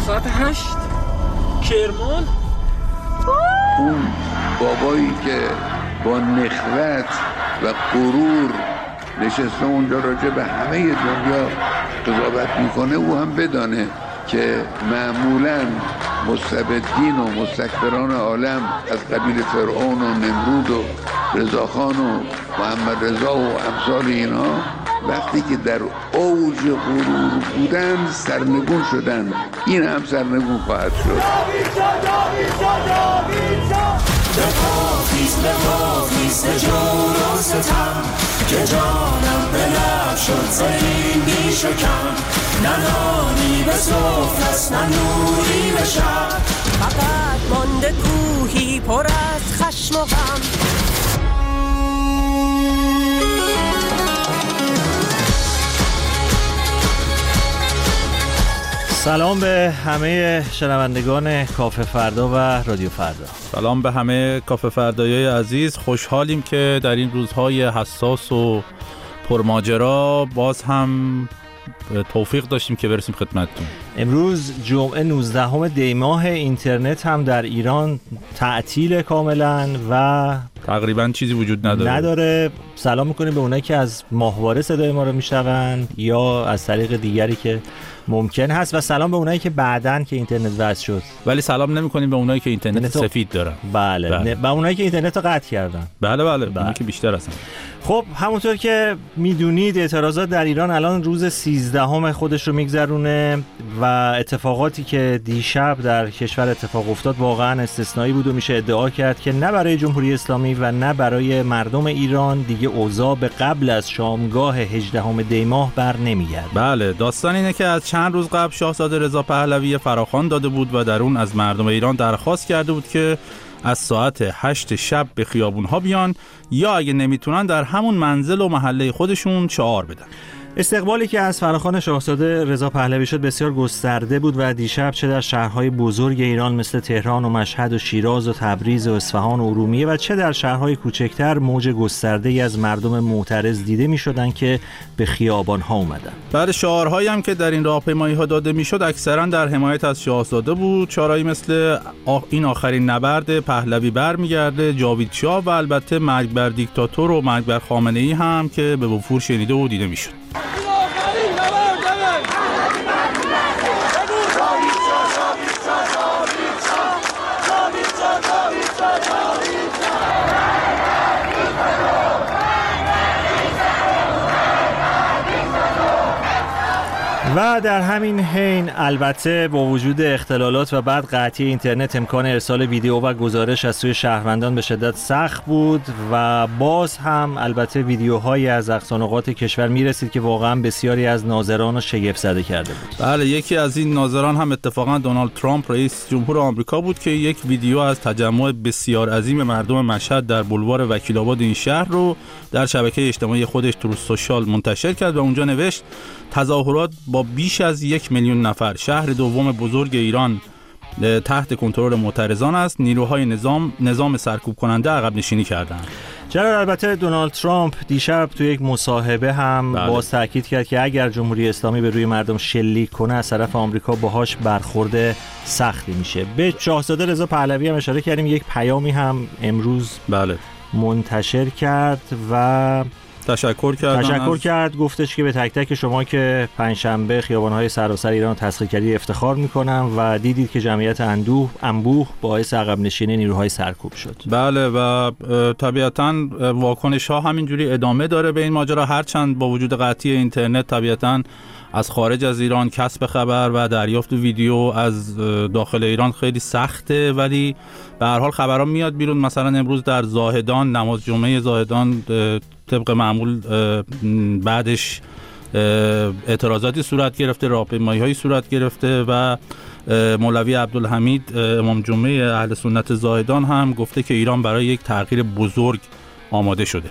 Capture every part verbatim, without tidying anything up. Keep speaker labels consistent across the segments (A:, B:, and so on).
A: ساعت هشت کرمان.
B: اون بابایی که با نخوت و غرور نشسته اونجا راجع به همه دنیا قضاوت میکنه، او هم بدانه که معمولاً مستبدین و مستکبران عالم از قبیل فرعون و نمرود و رضاخان و محمد رضا و امثال اینها وقتی که در اوج غرور بودن سرنگون شدن، این هم سرنگون خواهد شد.
C: بپاخیز بپاخیز جور و ستم که جانم به لب شد زین بیش و کم، نه نانی به صفر است نه نوری به شب، فقط مانده کوهی پر از خشم و غم.
D: سلام به همه شنوندگان کافه فردا و رادیو فردا.
E: سلام به همه کافه فردایای عزیز. خوشحالیم که در این روزهای حساس و پرماجرا باز هم توفیق داشتیم که برسیم خدمتتون.
D: امروز جمعه نوزدهم دی ماه، اینترنت هم در ایران تعطیل کاملا و
E: تقریبا چیزی وجود نداره.
D: نداره. سلام میکنیم به اونایی که از ماهواره صدای ما رو میشنون یا از طریق دیگری که ممکن هست، و سلام به اونایی که بعدن که اینترنت وصل شد، ولی
E: سلام نمیکنیم به اونایی که اینترنت سفید دارن.
D: بله, بله. به اونایی که اینترنت رو قطع کردن.
E: بله بله, بله. اونایی که بیشتر هستن.
D: خب همونطور که میدونید اعتراضات در ایران الان روز سیزدهم خودش رو میگذرونه و اتفاقاتی که دیشب در کشور اتفاق افتاد واقعا استثنایی بود و میشه ادعا کرد که نه برای جمهوری اسلامی و نه برای مردم ایران دیگه اوضاع به قبل از شامگاه هجدهم دی ماه بر نمیگرده.
E: بله، داستان اینه که از چند روز قبل شاهزاده رضا پهلوی فراخوان داده بود و در اون از مردم ایران درخواست کرده بود که از ساعت هشت شب به خیابون‌ها بیان یا اگه نمیتونن در همون منزل و محله خودشون شعار بدن.
D: استقبالی که از فراخوان شاهزاده رضا پهلوی شد بسیار گسترده بود و دیشب چه در شهرهای بزرگ ایران مثل تهران و مشهد و شیراز و تبریز و اصفهان و ارومیه و چه در شهرهای کوچکتر موج گسترده‌ای از مردم معترض دیده می‌شدند که به خیابان‌ها اومدن.
E: بعد شعارهایی هم که در این راهپیمایی‌ها داده می‌شد اکثرا در حمایت از شاهزاده بود. شعارهایی مثل آخ این آخرین نبرد پهلوی برمیگرده، جاوید شاه و البته مرگ بر دیکتاتور و مرگ بر خامنه‌ای هم که به وفور شنیده و دیده می‌شد.
D: و در همین حین البته با وجود اختلالات و بعد قطعی اینترنت امکان ارسال ویدیو و گزارش از سوی شهروندان به شدت سخت بود و باز هم البته ویدیوهایی از اقصانقاط کشور میرسید که واقعا بسیاری از ناظران رو شگفت زده کرده بود.
E: بله، یکی از این ناظران هم اتفاقا دونالد ترامپ رئیس جمهور آمریکا بود که یک ویدیو از تجمع بسیار عظیم مردم مشهد در بولوار وکیل آباد این شهر رو در شبکه اجتماعی خودش تروت سوشال منتشر کرد و اونجا نوشت تظاهرات با بیش از یک میلیون نفر، شهر دوم بزرگ ایران تحت کنترل معترضان است. نیروهای نظام نظام سرکوب کننده عقب نشینی کردند.
D: جناب البته دونالد ترامپ دیشب توی یک مصاحبه هم بله. باز تاکید کرد که اگر جمهوری اسلامی به روی مردم شلیک کنه از طرف آمریکا باهاش برخورد سختی میشه. به شاهزاده رضا پهلوی هم اشاره کردیم، یک پیامی هم امروز
E: بله
D: منتشر کرد و
E: تشکر کرد
D: تشکر کرد گفتش که به تک تک شما که پنجشنبه خیابان‌های سراسر ایران تسخیر کردید افتخار میکنم و دیدید که جمعیت اندوه انبوه باعث عقب نشینی نیروهای سرکوب شد.
E: بله و طبیعتاً واکنش ها همینجوری ادامه داره به این ماجرا، هرچند با وجود قطعی اینترنت طبیعتاً از خارج از ایران کسب خبر و دریافت ویدیو از داخل ایران خیلی سخته، ولی به هر حال خبرها میاد بیرون. مثلا امروز در زاهدان نماز جمعه زاهدان طبق معمول بعدش اعتراضاتی صورت گرفته، راهپیمایی‌هایی صورت گرفته و مولوی عبدالحمید امام جمعه اهل سنت زاهدان هم گفته که ایران برای یک تغییر بزرگ آماده شده.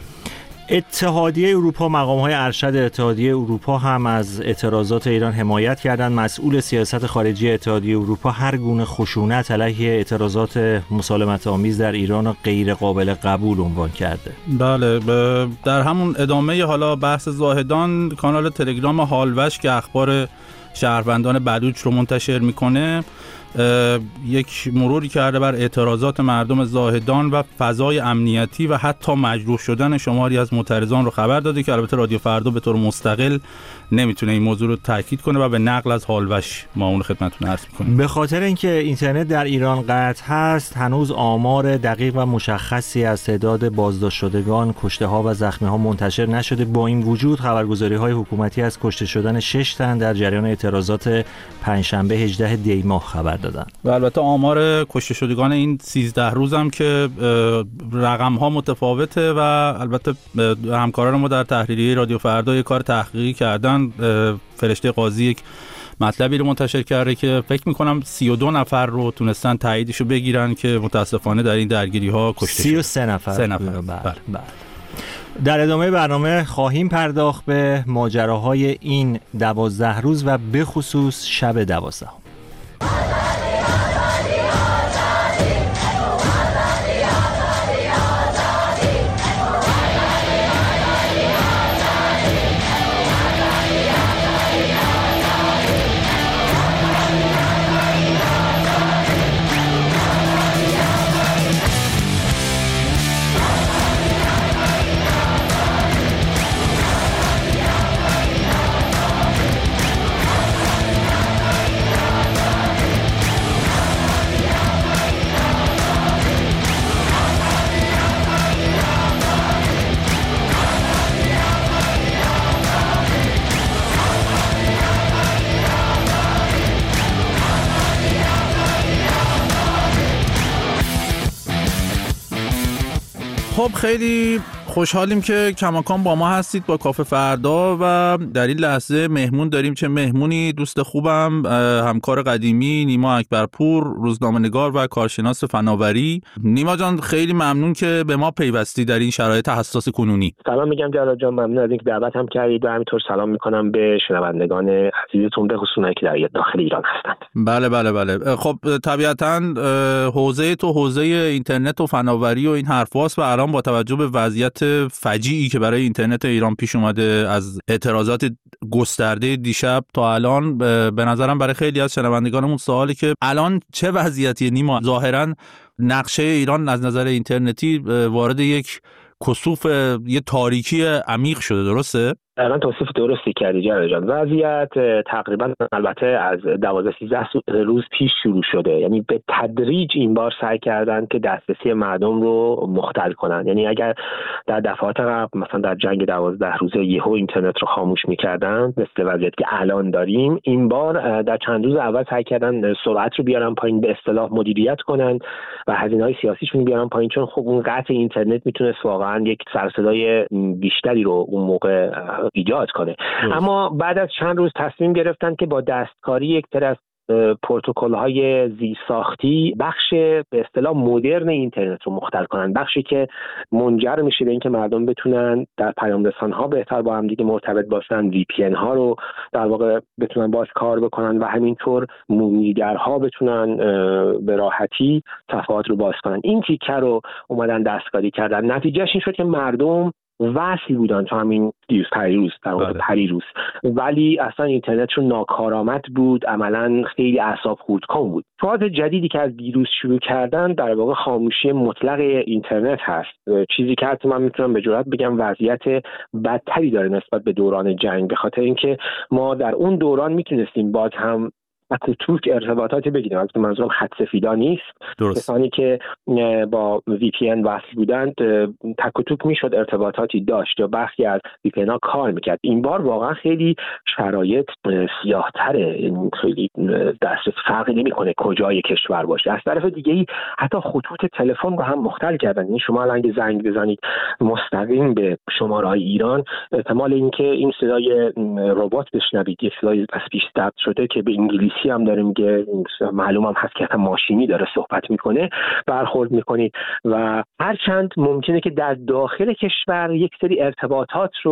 D: اتحادیه اروپا، مقام‌های ارشد اتحادیه اروپا هم از اعتراضات ایران حمایت کردند. مسئول سیاست خارجی اتحادیه اروپا هر گونه خشونت علیه اعتراضات مسالمت‌آمیز در ایران را غیر قابل قبول عنوان کرده.
E: بله، در همون ادامه حالا بحث زاهدان، کانال تلگرام حالوش که اخبار شهروندان بلوچ رو منتشر میکنه یک مروری کرده بر اعتراضات مردم زاهدان و فضای امنیتی و حتی مجروح شدن شماری از معترضان رو خبر داده که البته رادیو فردا به طور مستقل نمیتونه این موضوع رو تاکید کنه و به نقل از حالوش ما اون خدمتتون عرض می‌کنیم.
D: به خاطر اینکه اینترنت در ایران قطع هست، هنوز آمار دقیق و مشخصی از تعداد بازداشت شدگان، کشته‌ها و زخمی‌ها منتشر نشده. با این وجود خبرگزاری‌های حکومتی از کشته شدن شش تن در جریان اعتراضات پنجشنبه هجدهم دی ماه خبر دادن.
E: و البته آمار کشته شدگان این سیزده روز هم که رقم‌ها متفاوته و البته همکاران ما در تحریریه رادیو فردا یک کار تحقیقی کردن. فرشته قاضی یک مطلبی رو منتشر کرده که فکر می‌کنم سی و دو نفر رو تونستن تاییدشو بگیرن که متاسفانه در این درگیری‌ها کشته شدن.
D: سی و سه نفر.
E: سه نفر.
D: بله. بله. در ادامه برنامه خواهیم پرداخت به ماجراهای این دوازده روز و به خصوص شب دوازدهم.
E: خب خیلی خوشحالیم که کماکان با ما هستید با کافه فردا و در این لحظه مهمون داریم. چه مهمونی، دوست خوبم، همکار قدیمی نیما اکبرپور، روزنامه‌نگار و کارشناس فناوری. نیما جان خیلی ممنون که به ما پیوستی در این شرایط حساس کنونی.
F: سلام میگم جلال جان، ممنون از اینکه دعوت هم کردید و همینطور سلام میکنم به شنوندگان عزیزتون به خصوص اونایی که در داخل ایران هستند.
E: بله بله بله. خب طبیعتاً حوزه تو حوزه اینترنت و فناوری و این حرفاست و الان با توجه به وضعیت فجیعی که برای اینترنت ایران پیش اومده از اعتراضات گسترده دیشب تا الان، به نظرم برای خیلی از شنوندگانمون سوالی که الان چه وضعیتی نیما؟ ظاهراً نقشه ایران از نظر اینترنتی وارد یک کسوف، یه تاریکی عمیق شده، درسته؟
F: الان توصیف درستی کردی جلال جان. وضعیت تقریبا البته از دوازده سیزده روز پیش شروع شده، یعنی به تدریج این بار سعی کردن که دسترسی مردم رو مختل کنن. یعنی اگر در دفعات قبل مثلا در جنگ دوازده روزه یهو اینترنت رو خاموش می‌کردن مثل وضعیتی که الان داریم، این بار در چند روز اول سعی کردن سرعت رو بیارن پایین، به اصطلاح مدیریت کنن و هزینه‌های سیاسیشون بیارن پایین، چون خب اون قطع اینترنت میتونست واقعا یک سر و صدای بیشتری رو اون موقع ایجاد کنه. اما بعد از چند روز تصمیم گرفتن که با دستکاری یک سری از پروتکل‌های زیرساختی بخش به اصطلاح مدرن اینترنت رو مختل کنن، بخشی که منجر میشه به اینکه مردم بتونن در پیام رسان‌ها بهتر با هم دیگه مرتبط باشن، وی پی ان ها رو در واقع بتونن باز کار بکنن و همینطور مومیگرها بتونن به راحتی صفحات رو باز کنن. این تیکه رو اومدن دستکاری کردن. نتیجهش این شد که مردم وصل بودن تا همین دیروز پریروز در واقع پریروز، ولی اصلا اینترنتشون ناکارآمد بود، عملا خیلی اعصاب خردکن بود. فاز جدیدی که از دیروز شروع کردن در واقع خاموشی مطلق اینترنت هست، چیزی که حتی من میتونم به جرئت بگم وضعیت بدتری داره نسبت به دوران جنگ، به خاطر اینکه ما در اون دوران میتونستیم باز هم تک و توک ارتباطاتی بگیریم. البته منظورم خط سفیدا نیست، کسانی که با وی پی ان وصل بودند تک و توک میشد ارتباطاتی داشت یا برخی از وی پی ان ها کار میکرد. این بار واقعا خیلی شرایط سیاه‌تره، خیلی دست فرقی نمیکنه کجای کشور باشه. از طرف دیگه حتی خطوط تلفن رو هم مختل کردن. یعنی شما الان اگه زنگ بزنید مستقیم به شماره‌های ایران، احتمال اینکه این صدای ربات بشنوید، یه صدای از پیش ضبط شده که به انگلیسی هم داره میگه، معلوم هم هست که ماشینی داره صحبت میکنه، برخورد میکنید و هرچند ممکنه که در داخل کشور یک سری ارتباطات رو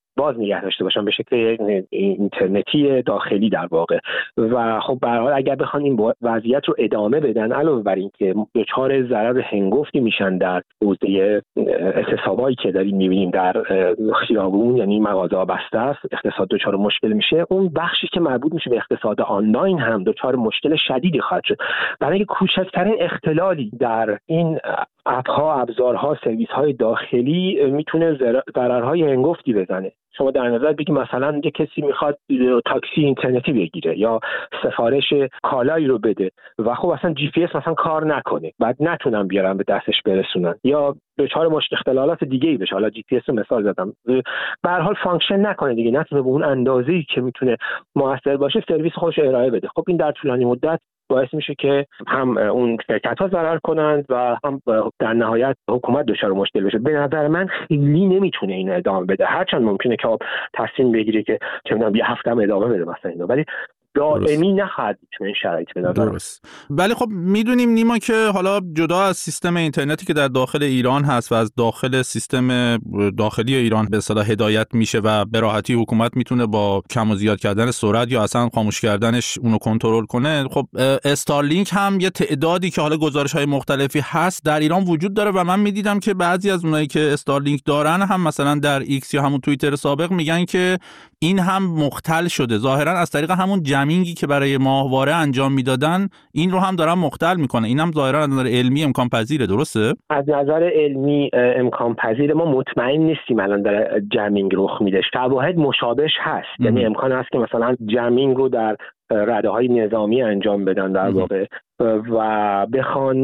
F: باز نگه داشته باشن به شکل اینترنتی داخلی در واقع. و خب به هر حال اگر بخوان این وضعیت رو ادامه بدن، علاوه بر این که دچار ضرر هنگفتی میشن در حوزه اعتصابایی که داریم میبینیم در خیابون، یعنی مغازه‌ها بسته است، اقتصاد دچار مشکل میشه، اون بخشی که مربوط میشه به اقتصاد آنلاین هم دچار مشکل شدیدی خواهد شد. برای اینکه کوچکترین اختلالی در این اپ‌ها، ابزارها، سرویس‌های داخلی میتونه ضررهای هنگفتی بزنه. شما در نظر بگید مثلا یه کسی میخواد تاکسی اینترنتی بگیره یا سفارش کالایی رو بده و خب اصلا جی پی اس مثلا کار نکنه، بعد نتونن بیارن به دستش برسونن یا دچار مشکل اختلالات دیگه‌ای بشه. حالا جی پی اس رو مثال زدم، به هر حال فانکشن نکنه دیگه، نتونه به اون اندازه‌ای که میتونه موثر باشه سرویس خودش ارائه بده. خب این در طولانی مدت باعث میشه که هم اون شرکت‌ها ضرر کنند و هم در نهایت حکومت دچار مشکل بشه. به نظر من خیلی نمیتونه این ادامه بده، هرچند ممکنه که تصمیم بگیره که چه می‌دونم یه هفته هم ادامه بده مثلا اینا، ولی دائمی نخواهد تو این شرایط به نظر.
E: درست. ولی خب میدونیم نیما که حالا جدا از سیستم اینترنتی که در داخل ایران هست و از داخل سیستم داخلی ایران به اصطلاح هدایت میشه و به راحتی حکومت میتونه با کم و زیاد کردن سرعت یا اصلا خاموش کردنش اونو کنترل کنه، خب استارلینک هم یه تعدادی که حالا گزارش‌های مختلفی هست در ایران وجود داره و من میدیدم که بعضی از اونایی که استارلینک دارن هم مثلا در ایکس یا همون توییتر سابق میگن که این هم مختل شده، ظاهرا از طریق همون جمینگی که برای ماهواره انجام میدادن این رو هم دارن مختل میکنه. این هم ظاهرا از نظر علمی امکان پذیره، درسته؟
F: از نظر علمی امکان پذیره، ما مطمئن نیستیم الان داره جمینگ رخ میده. شواهد مشابهش هست، یعنی امکان هست که مثلا جمینگ رو در رده‌های نظامی انجام بدن در واقع و بخوان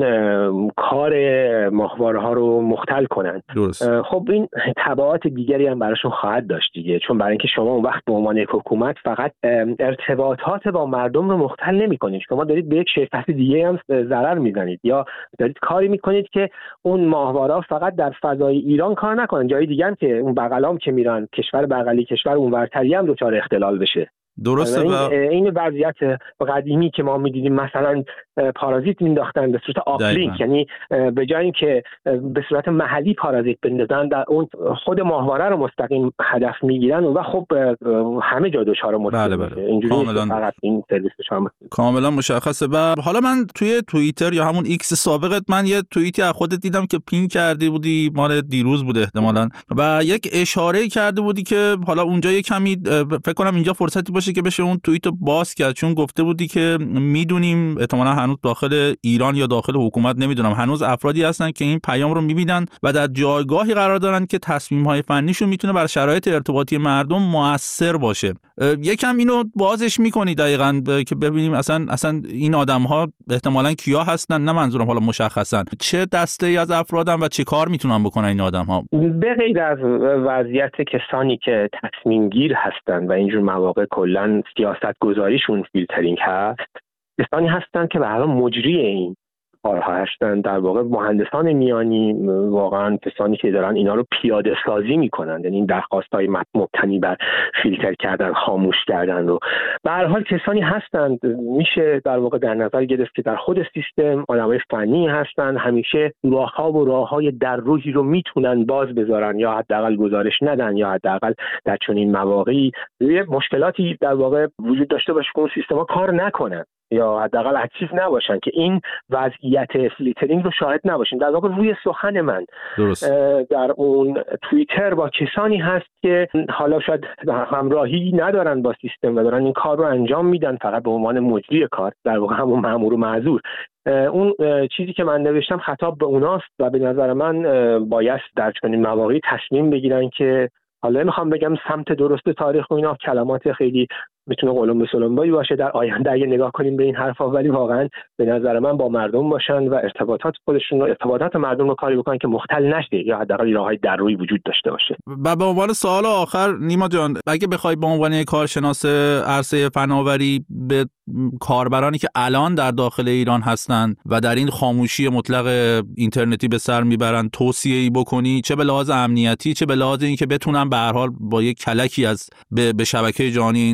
F: کار ماهواره‌ها رو مختل کنن.
E: درست.
F: خب این تبعات دیگری هم براشون خواهد داشت دیگه، چون برای اینکه شما اون وقت به عنوان یک حکومت فقط ارتباطات با مردم رو مختل نمی‌کنید، شما دارید به یک شرکت دیگه هم ضرر میزنید یا دارید کاری می‌کنید که اون ماهواره‌ها فقط در فضای ایران کار نکنن، جای دیگه هم که اون بغلام که میرن کشور بغلی، کشور اونورتری هم دچار اختلال بشه.
E: درسته.
F: این,
E: و
F: این وضعیت قدیمی که ما می‌دیدیم مثلا پارازیت مینداختن به صورت آفلینک، یعنی به جای اینکه به صورت محلی پارازیت بندازن در اون خود ماهواره رو مستقیم هدف میگیرن و خب همه جا دچار مشکل
E: بله بله.
F: اینجوری فقط این سرویس شامل
E: کاملا مشخصه. و حالا من توی توییتر یا همون ایکس سابقت من یه توییتی از خودت دیدم که پین کردی بودی، مال دیروز بود احتمالاً، و یک اشاره کرده بودی که حالا اونجا یه کمی فکر کنم اینجا فرصتی باشه که بشه اون توییتو باز کرد، چون گفته بودی که میدونیم احتمالاً هنوز داخل ایران یا داخل حکومت نمیدونم هنوز افرادی هستن که این پیام رو میبینن و در جایگاهی قرار دارن که تصمیم‌های فنیشون میتونه بر شرایط ارتباطی مردم مؤثر باشه. یکم اینو بازش میکنی دقیقاً که ببینیم اصلا اصلا این آدم‌ها احتمالاً کیا هستن، نه منظورم حالا مشخصاً چه دسته‌ای از افرادن و چه کار میتونن بکنن این آدم‌ها.
F: به غیر از وضعیت کسانی که تصمیم گیر هستن و اینجور مواقع کلاً سیاست گذاریشون فیلترینگ هست، کسانی هستند که به هر حال مجری این کارها هستند، در واقع مهندسان میانی، واقعا کسانی که دارن اینا رو پیاده سازی میکنن، یعنی این درخواست‌های مبتنی بر فیلتر کردن، خاموش کردن رو به هر حال کسانی هستند میشه در واقع در نظر گرفت که در خود سیستم آدمای فنی هستند، همیشه راه‌ها و راه‌های در روحی رو میتونن باز بذارن یا حداقل گزارش ندن یا حداقل در چنین مواقعی یه مشکلاتی در واقع وجود داشته باشه که اون سیستم‌ها کار نکنن یا حداقل اکتیو نباشن که این وضعیت فیلترینگ رو شاهد نباشیم. در واقع روی سخن من
E: درست.
F: در اون توییتر با کسانی هست که حالا شاید همراهی ندارن با سیستم و دارن این کار رو انجام میدن فقط به عنوان مجری کار، در واقع همون مأمور و معذور. اون چیزی که من نوشتم خطاب به اوناست و به نظر من باید در چنین مواقعی تصمیم بگیرن که حالا میخوام بگم سمت درست تاریخ و اینا کلمات خیلی میتونه قلم به سلمبایی باشه در آینده اگه نگاه کنیم به این حرفا، ولی واقعا به نظر من با مردم باشن و ارتباطات خودشون رو ارتباطات مردم رو کاری بکنن که مختل نشه یا حداقل راههای در روی وجود داشته باشه.
E: و به عنوان سوال آخر نیما جان، اگه بخوای به عنوان کارشناس عرصه فناوری به کاربرانی که الان در داخل ایران هستند و در این خاموشی مطلق اینترنتی به سر میبرن توصیه‌ای بکنی، چه به لحاظ امنیتی چه به لحاظ اینکه بتونن به هر حال با یک کلکی از به, به شبکه جهانی اینترنت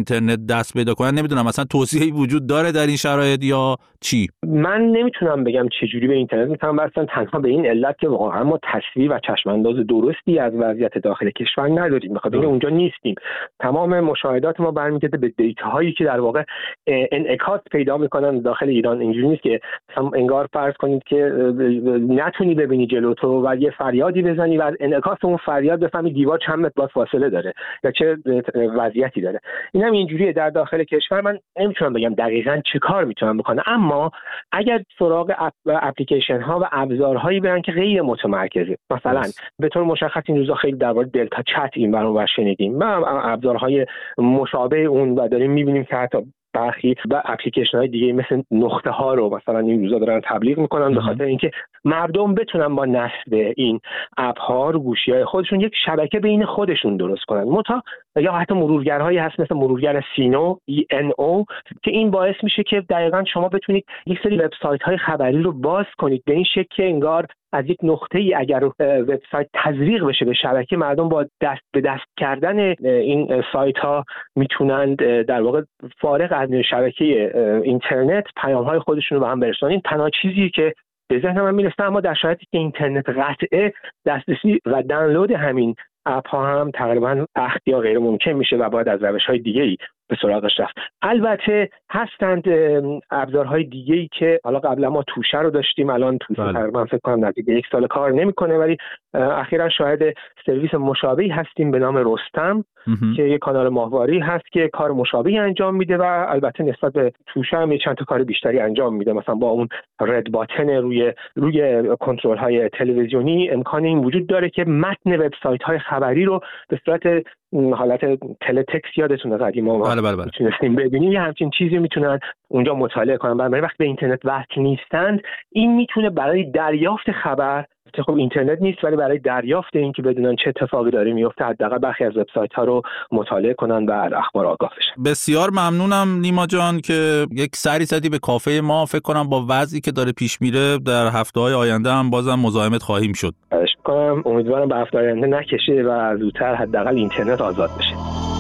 E: دست پیدا کنن. نمیدونم مثلا توصیه‌ای وجود داره در این شرایط یا چی؟
F: من نمیتونم بگم چه جوری به اینترنت میتونم برسن، تنها به این علت که واقعا ما تصویر و چشمانداز درستی از وضعیت داخل کشور نداریم، بخاطر اینکه اونجا نیستیم. تمام مشاهدات ما برمیگرده به دیتاهایی که در واقع انعکاس پیدا میکنن داخل ایران. اینجوری نیست که مثلا انگار فرض کنید که نتونی ببینی جلو تو و یه فریادی بزنی و از انعکاس اون فریاد بفهمی دیوار چند متر باز فاصله داره یا چه وضعیتی داره. این هم اینجوریه در داخل کشور. من نمیتونم بگم دقیقاً چه کار میتونم بکنم، اما اگر سراغ اپ اپلیکیشن ها و ابزارهایی برن که غیر متمرکزه، مثلا به طور مشخص این روزا خیلی درباره دلتا چت این برام شنیدیم، ما ابزارهای مشابه اون و داریم میبینیم که حتی برخی و اپلیکیشن های دیگه مثل نقطه ها رو مثلا این روزا دارن تبلیغ میکنن به خاطر اینکه مردم بتونن با نصب این اپ ها رو گوشی های خودشون یک شبکه بین خودشون درست کنن. متا یا حتی مرورگرهایی هست مثل مرورگر سینو ای ان او که این باعث میشه که دقیقاً شما بتونید یک سری وبسایت های خبری رو باز کنید به این شکل که انگار از یک نقطه‌ای اگر وبسایت تزریق بشه به شبکه، مردم با دست به دست کردن این سایت ها میتونند در واقع فارغ از شبکه اینترنت پیام‌های خودشون رو به هم برسونن. این تنها چیزی که به ذهن من میرسه، اما در شرایطی که اینترنت قطعه، دسترسی و دانلود همین اپ ها هم تقریبا اخت یا غیر ممکن میشه و باید از روش های دیگه ای به سراغش رفت. البته هستند ابزارهای دیگه ای که حالا قبلا ما توشه رو داشتیم، الان توشه تقریبا فکر کنم نزدیک یک سال کار نمیکنه، ولی اخیرا شاهد سرویس مشابهی هستیم به نام رستم که یک کانال ماهواری هست که کار مشابهی انجام میده و البته نسبت به توشه هم چند تا کار بیشتری انجام میده. مثلا با اون رد باتن روی روی کنترل های تلویزیونی امکان این وجود داره که متن وبسایت های خبری رو به صورت حالت تلتکست، یادتونه قدیما ما
E: بله بله بله.
F: میتونستیم ببینیم، یه همچین چیزی میتونن اونجا مطالعه کنن. برای وقتی به اینترنت وصل نیستند، این میتونه برای دریافت خبر، خب اینترنت نیست ولی برای دریافت این که بدونن چه اتفاقی داره میفته، حداقل برخی از وبسایت ها رو مطالعه کنن و از اخبار آگاه بشن.
E: بسیار ممنونم نیما جان که یک سری زدی به کافه ما. فکر کنم با وضعی که داره پیش میره در هفته‌های آینده هم بازم مزاحمت خواهیم شد.
F: خواهش می‌کنم، امیدوارم به هفته آینده نکشه و زودتر حداقل اینترنت آزاد بشه.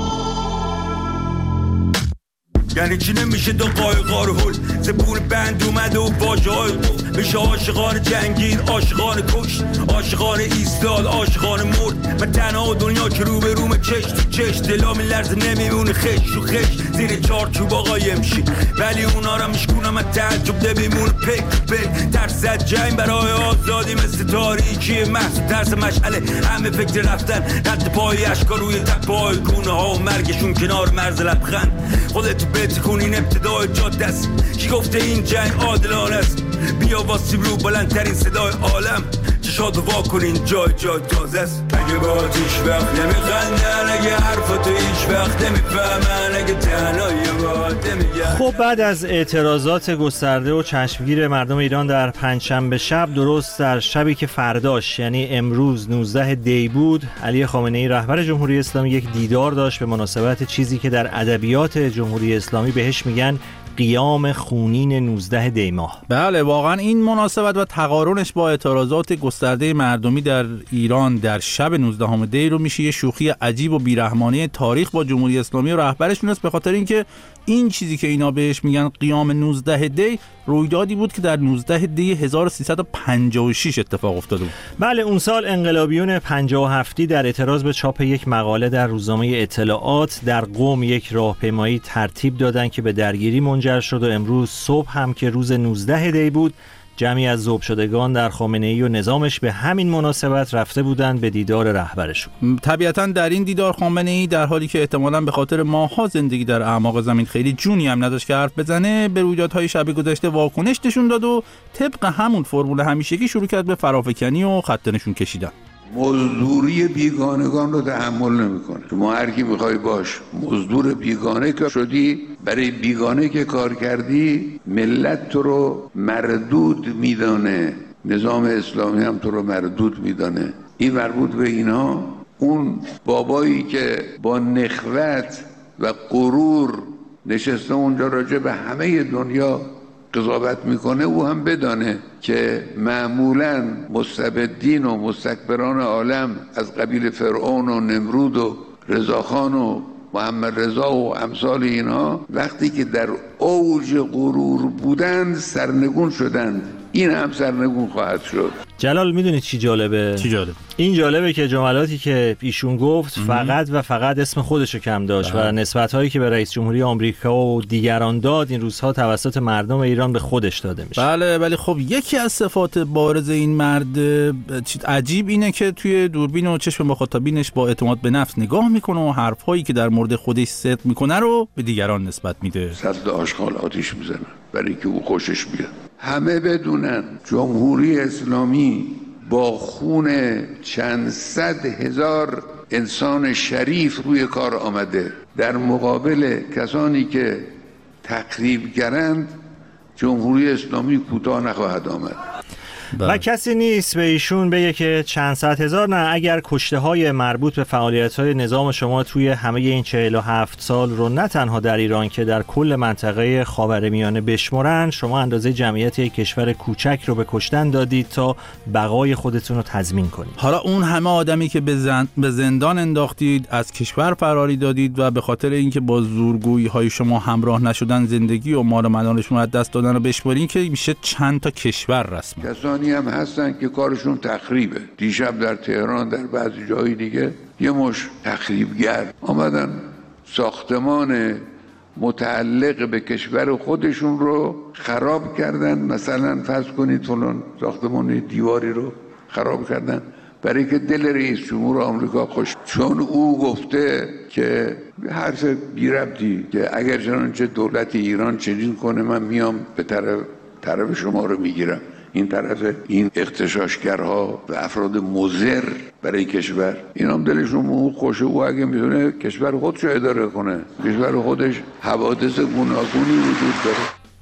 C: یعنی چی نمیشه دو قایقار هل زبون بند اومده و باجای گفت میشه عاشقان جنگیر، عاشقان کشت، عاشقان ایستاد، عاشقان مرد. من تنها دنیا که رو به روم چش تو چش، دلا میلرزه نمیمونه خش و خش زیر چارچوب آقای امشی، ولی اونا را میشکونم از تعجب نمیمونه پک پک. ترس از جنگ برای آزادی مثل تاریکی محصول، ترس مشعله همه فکر رفتن، رد پای اشکا روی تپای گونه ها و مرگشون کنار مرز لبخند. خودت تکون این ابتدای جاده است، کی گفته این جنگ عادلانه است؟ بیا واسیم رو بلندترین صدای عالم، چشاتو وا کنین جای جای تازه است. اگه با هیچ وقت نمیخندن، اگه حرفاتو هیچ وقت نمیفهمن، اگه تنهایی باهات نمیگن.
D: خب بعد از اعتراضات گسترده و چشمگیر مردم ایران در پنجشنبه شب، درست در شبی که فرداش یعنی امروز نوزده دی بود، علی خامنه‌ای رهبر جمهوری اسلامی یک دیدار داشت به مناسبت چیزی که در ادبیات جمهوری اسلامی بهش میگن قیام خونین نوزده دی ماه.
E: بله واقعا این مناسبت و تقارنش با اعتراضات گسترده مردمی در ایران در شب نوزدهم دی رو میشه یه شوخی عجیب و بیرحمانه تاریخ با جمهوری اسلامی و رهبرشون است، به خاطر اینکه این چیزی که اینا بهش میگن قیام نوزده دی رویدادی بود که در نوزده دی هزار و سیصد و پنجاه و شش اتفاق افتاده بود.
D: بله اون سال انقلابیون پنجاه و هفتی در اعتراض به چاپ یک مقاله در روزنامه اطلاعات در قم یک راهپیمایی ترتیب دادن که به درگیری منجر شد و امروز صبح هم که روز نوزده دی بود، جمعی از ذوب شدگان در خامنه‌ای و نظامش به همین مناسبت رفته بودند به دیدار رهبرشون.
E: طبیعتاً در این دیدار خامنه‌ای در حالی که احتمالاً به خاطر ماها زندگی در اعماق زمین خیلی جونی هم نداشت که حرف بزنه، به رویدادهای شب گذشته واکنش نشون داد و طبق همون فرمول همیشگی شروع کرد به فرافکنی و خط نشون کشیدن.
B: مزدوری بیگانگان رو تحمل نمیکنه. شما هر کی میخوای باش مزدور بیگانه که شدی، برای بیگانه که کار کردی ملت تو رو مردود میدانه، نظام اسلامی هم تو رو مردود میدانه. این مربوط به اینا. اون بابایی که با نخوت و غرور نشسته اونجا راجع به همه دنیا قضاوت میکنه، او هم بدانه که معمولاً مستبدین و مستکبران عالم از قبیل فرعون و نمرود و رضاخان و محمد رضا و امثال اینها وقتی که در اوج غرور بودند سرنگون شدند، این هم سرنگون خواهد شد.
D: جلال میدونید چی جالبه؟
E: چی جالب؟
D: این جالبه که جملاتی که ایشون گفت ام. فقط و فقط اسم خودشو کم داشت بله. و نسبت‌هایی که به رئیس جمهوری آمریکا و دیگران داد این روزها توسط مردم ایران به خودش داده میشه.
E: بله ولی خب یکی از صفات بارز این مرد عجیب اینه که توی دوربین و چشم مخاطبینش با اعتماد به نفس نگاه میکنه و حرفایی که در مورد خودش صدق میکنه رو به دیگران نسبت میده.
B: صد آشغال آتیش میزنه برای که او خوشش بیاد. همه بدونن جمهوری اسلامی با خون چند صد هزار انسان شریف روی کار آمده. در مقابل کسانی که تخریبگرند جمهوری اسلامی کوتاه نخواهد آمد.
D: و کسی نیست به ایشون بگه که چند صد هزار نه، اگر کشته های مربوط به فعالیت های نظام شما توی همه این چهل و هفت سال رو نه تنها در ایران که در کل منطقه خاورمیانه بشمرن، شما اندازه جمعیت یک کشور کوچک رو به کشتن دادید تا بقای خودتون رو تضمین کنید.
E: حالا اون همه آدمی که به, زن... به زندان انداختید، از کشور فراری دادید و به خاطر اینکه با زورگویی های شما همراه نشدن زندگی و مال و منالشون از دست دادن رو بشمرین که میشه چند تا کشور رسمی.
B: هم هستن که کارشون تخریبه. دیشب در تهران در بعضی جای دیگه یه مش تخریبگر آمدن ساختمان متعلق به کشور خودشون رو خراب کردن. مثلا فرض کنید فلان ساختمان دیواری رو خراب کردن برای که دل رئیس جمهور آمریکا خوش، چون او گفته که هر چه بی ربطی که اگر چنانچه دولت ایران چنین کنه من میام به طرف طرف شما رو میگیرم. این طرف این اغتشاشگرها و افراد مضر برای کشور، این هم دلشون خوشه. او اگه میتونه کشور خودشو اداره کنه، کشور خودش حوادث گوناگونی وجود داره.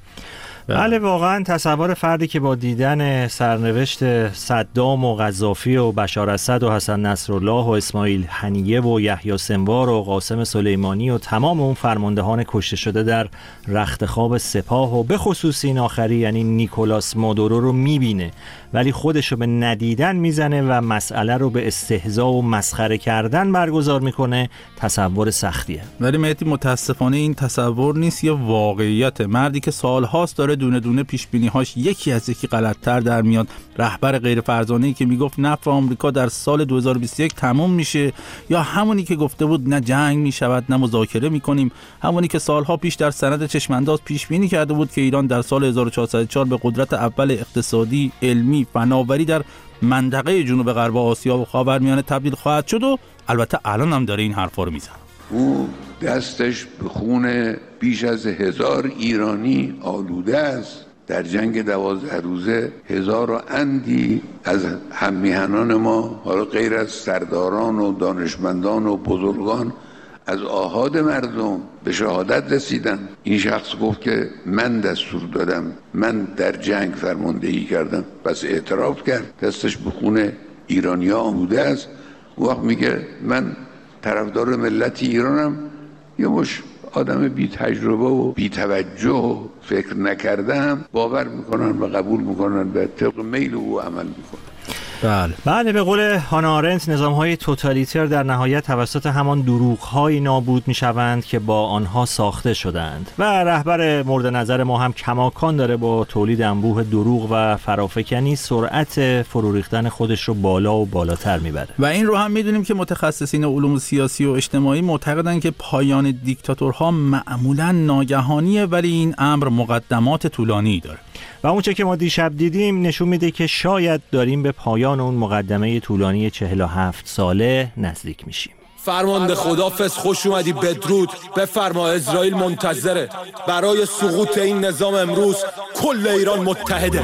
D: بله واقعا تصور فردی که با دیدن سرنوشت صدام و قذافی و بشار اسد و حسن نصرالله و اسماعیل هنیه و یحیی سنوار و قاسم سلیمانی و تمام اون فرماندهان کشته شده در رختخواب سپاه و به خصوص این آخری یعنی نیکولاس مادورو رو میبینه ولی خودشو به ندیدن میزنه و مسئله رو به استهزا و مسخره کردن برگزار میکنه، تصور سختیه.
E: ولی مهدی متاسفانه این تصور نیست، یه واقعیت. مردی که سالهاست داره دونه دونه پیش بینی‌هاش یکی از یکی غلط‌تر در میاد. رهبر غیر فرزانه‌ای که میگفت نفت آمریکا در سال دو هزار و بیست و یک تموم میشه، یا همونی که گفته بود نه جنگ میشود نه مذاکره میکنیم، همونی که سالها پیش در سند چشمانداز پیش بینی کرده بود که ایران در سال هزار و چهارصد و چهار به قدرت اول اقتصادی، علمی، فناوری در منطقه جنوب غرب آسیا و خاورمیانه تبدیل خواهد شد و البته الان هم داره این حرفا رو میزنه.
B: او دستش به خون بیش از هزار ایرانی آلوده است. در جنگ دوازده روزه هزار و اندی از هممیهنان ما، حالا غیر از سرداران و دانشمندان و بزرگان، از آحاد مردم به شهادت رسیدن. این شخص گفت که من دستور دادم، من در جنگ فرماندهی کردم، پس اعتراف کرد دستش به خون ایرانیا آلوده است. وقت میگه من طرفدار ملت ایرانم، یه مش آدم بی تجربه و بی توجه و فکر نکردم باور میکنن و قبول میکنن و طبق میل او عمل میکنن.
D: بله بله به قول هانا آرنت نظام‌های توتالیتر در نهایت توسط همان دروغ‌های نابود می‌شوند که با آنها ساخته شدند و رهبر مورد نظر ما هم کماکان داره با تولید انبوه دروغ و فرافکنی سرعت فرو ریختن خودش رو بالا و بالاتر میبره.
E: و این رو هم میدونیم که متخصصین علوم سیاسی و اجتماعی معتقدن که پایان دیکتاتورها معمولاً ناگهانیه ولی این امر مقدمات طولانی داره.
D: و اونچه که ما دیشب دیدیم نشون میده که شاید داریم به پایان اون مقدمه طولانی چهل و هفت ساله نزدیک میشیم.
A: فرمانده خدافظ، خوش اومدی، بدرود. بفرما اسرائیل منتظره. برای سقوط این نظام امروز کل ایران متحده.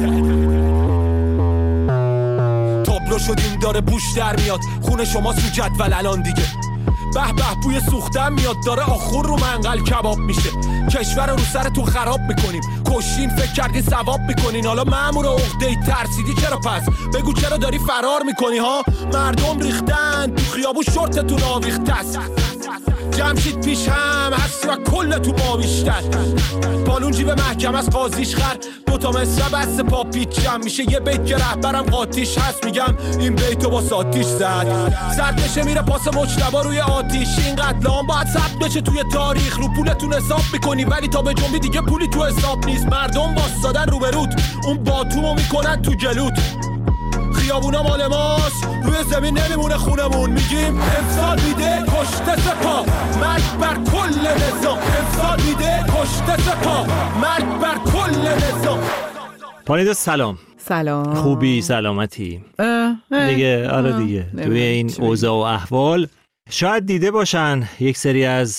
A: تابلو شدیم داره بوش در میاد، خون شما سو جدول الان دیگه. به به بوی سوختن میاد، داره آخور رو منقل کباب میشه. کشور رو سرتون خراب میکنیم، کشین فکر کردین ثواب میکنین. حالا مأمور عقده‌ای ترسیدی چرا پس؟ بگو چرا داری فرار میکنی ها؟ مردم ریختن تو خیابون شورتتون آویخته است. جمشید پیش هم هستی و کل تو ما بیشتر. بالون جیب محکم از قاضیش خر، دو دوتا مصرع بس پا پیچم میشه یه بیت که رهبرم قاطیش هست میگم این بیتو با ساتیش زد زد بشه میره پاس مجتبا روی آتیش این قتلام باید ثبت بشه توی تاریخ رو پولتون حساب میکنی ولی تا به جنبی دیگه پولی تو حساب نیست مردم واسادن رو به رود اون باتومو میکنن تو جلوت خیابونا مال ماست روی زمین نمیمونه خونمون میگیم انسان میده کشته سپا مرگ بر کل نظام انسان میده کشته سپا مرگ بر کل نظام.
D: پانیدا سلام.
G: سلام.
D: خوبی سلامتی؟
G: اه اه
D: دیگه آره دیگه توی این اوضاع و احوال شاید دیده باشن یک سری از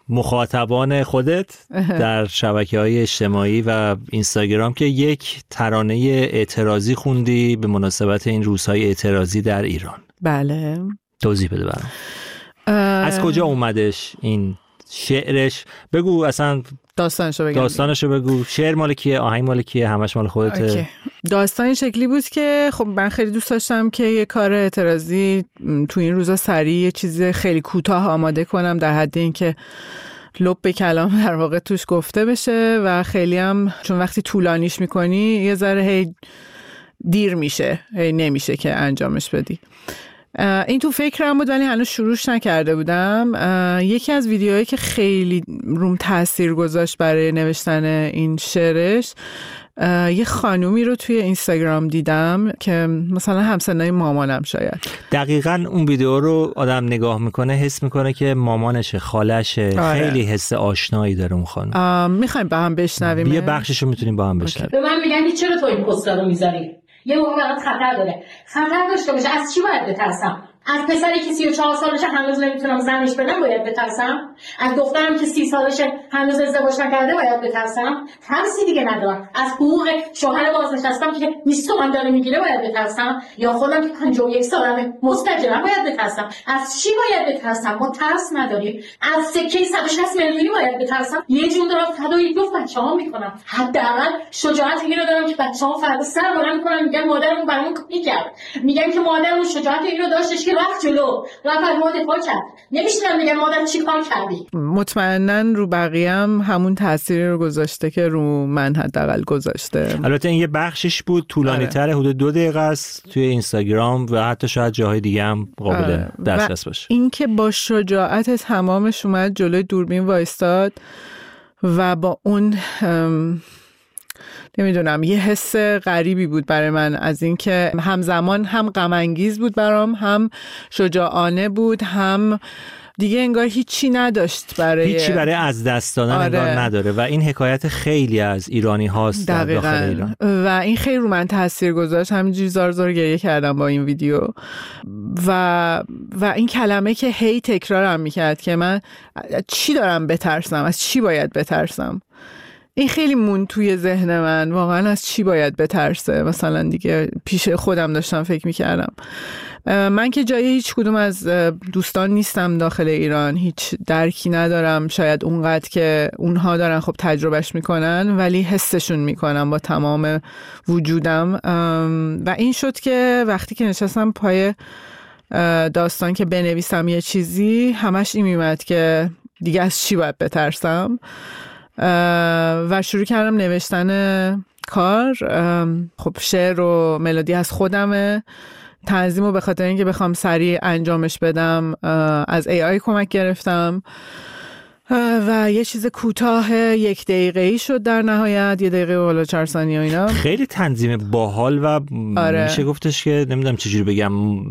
D: مخاطبان خودت در شبکه‌های اجتماعی و اینستاگرام که یک ترانه اعتراضی خوندی به مناسبت این روزهای اعتراضی در ایران.
G: بله.
D: توضیح بده برام. از کجا اومدش این شعرش؟ بگو اصلا
G: داستانشو بگم.
D: داستانشو بگو. شعر مال کیه؟ آهنگ مال کیه؟ همش مال خودته؟
G: اوکی. داستان شکلی بود که خب من خیلی دوست داشتم که یه کار اعتراضی تو این روزا سریع یه چیز خیلی کوتاه آماده کنم در حد این که لب به کلام در واقع توش گفته بشه و خیلی هم چون وقتی طولانیش میکنی یه ذره هی دیر میشه، هی نمیشه که انجامش بدی. این تو فکرم بود ولی هنوز شروعش نکرده بودم. یکی از ویدیوهایی که خیلی روم تأثیر گذاشت برای نوشتن این شعرش یه خانومی رو توی اینستاگرام دیدم که مثلا همسنای مامانم شاید.
D: دقیقاً اون ویدیو رو آدم نگاه میکنه حس میکنه که مامانشه، خالشه. آره. خیلی حس آشنایی داره اون خانم.
G: میخوایم با هم بشنویم.
D: یه بخشش رو میتونیم با هم بشنویم.
H: به من میگن چرا تو این پست رو میذاری؟ یه موقع برات خطر داره. خطر داشته باشه از چی باید بترسم؟ از پسری که سی و چهار سالشه هنوز نمیتونم زنش بدم باید بترسم؟ از دخترم که سی سالشه هنوز ازدواج نکرده باید بترسم؟ ترسی دیگه ندارم. از حقوق شوهر بازنشستم که بیست تومن داره میگیره باید بترسم؟ یا خودم که پنجاه و یک سالمه مستاجرم باید بترسم؟ از چی باید بترسم؟ ما ترس نداریم. از سکه صد و شصت میلیونی باید بترسم؟ یه جون دارم فدای جفت بچه‌هام میکنم. حداقل شجاعت اینو دارم که بچه‌ها فردا سر بلند کنن میگن مادرمون برامون کاری کرد. میگن که مادرمون شجاعت اینو داشتش که رفت جلو، رفت از ما دفاع کرد. نمیشونم میگن مادر چی کار کردی؟
G: مطمئناً رو بقیه هم همون تأثیری رو گذاشته که رو من حداقل گذاشته.
D: البته این یه بخشش بود طولانی تره، حدود دو دقیقه است توی اینستاگرام و حتی شاید جاهای دیگه هم قابل دسترس باشه.
G: این که با شجاعت تمامش اومد جلوی دوربین وایستاد و با اون نمیدونم یه حس غریبی بود برای من از این که همزمان هم غم انگیز بود برام، هم شجاعانه بود، هم دیگه انگار هیچی نداشت برای
D: هیچی برای از دست دادن. آره. انگار نداره و این حکایت خیلی از ایرانی هاست در داخل ایران
G: و این خیلی رو من تاثیر گذاشت. همینجوری زار زار گریه کردم با این ویدیو و و این کلمه که هی تکرارم میکرد که من چی دارم بترسم، از چی باید بترسم. این خیلی مون توی ذهن من واقعا از چی باید بترسه. مثلا دیگه پیش خودم داشتم فکر میکردم من که جای هیچ کدوم از دوستان نیستم داخل ایران، هیچ درکی ندارم شاید اونقدر که اونها دارن خب تجربهش میکنن، ولی حسشون میکنم با تمام وجودم. و این شد که وقتی که نشستم پای داستان که بنویسم یه چیزی، همش این میمد که دیگه از چی باید بترسم و شروع کردم نوشتن کار. خب شعر و ملودی از خودمه، تنظیمو به خاطر اینکه بخوام سریع انجامش بدم از ای آی کمک گرفتم و یه چیز کوتاه یک دقیقه‌ای شد در نهایت، یه دقیقه و چهار ثانیه و اینا.
D: خیلی تنظیم باحال و آره. میشه گفتش که نمیدونم چجوری بگم،